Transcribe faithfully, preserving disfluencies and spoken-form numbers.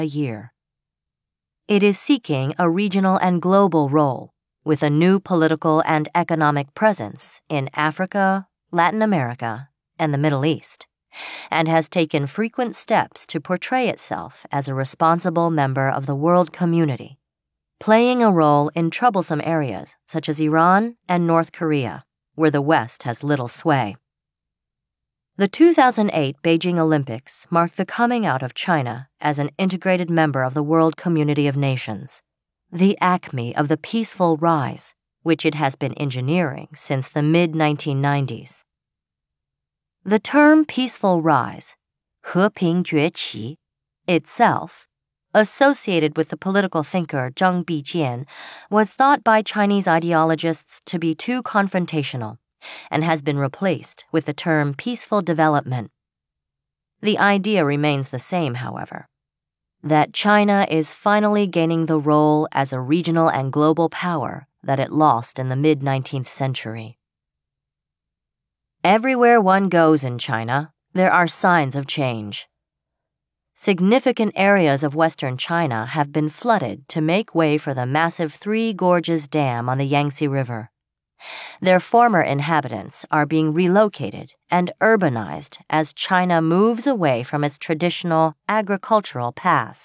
a year. It is seeking a regional and global role, with a new political and economic presence in Africa, Latin America, and the Middle East, and has taken frequent steps to portray itself as a responsible member of the world community, playing a role in troublesome areas such as Iran and North Korea, where the West has little sway. The two thousand eight Beijing Olympics marked the coming out of China as an integrated member of the world community of nations, the acme of the peaceful rise, which it has been engineering since the mid nineteen nineties. The term peaceful rise, 和平崛起, itself, associated with the political thinker Zhang Bijian, was thought by Chinese ideologists to be too confrontational and has been replaced with the term peaceful development. The idea remains the same, however, that China is finally gaining the role as a regional and global power that it lost in the mid nineteenth century. Everywhere one goes in China, there are signs of change. Significant areas of western China have been flooded to make way for the massive Three Gorges Dam on the Yangtze River. Their former inhabitants are being relocated and urbanized as China moves away from its traditional agricultural past.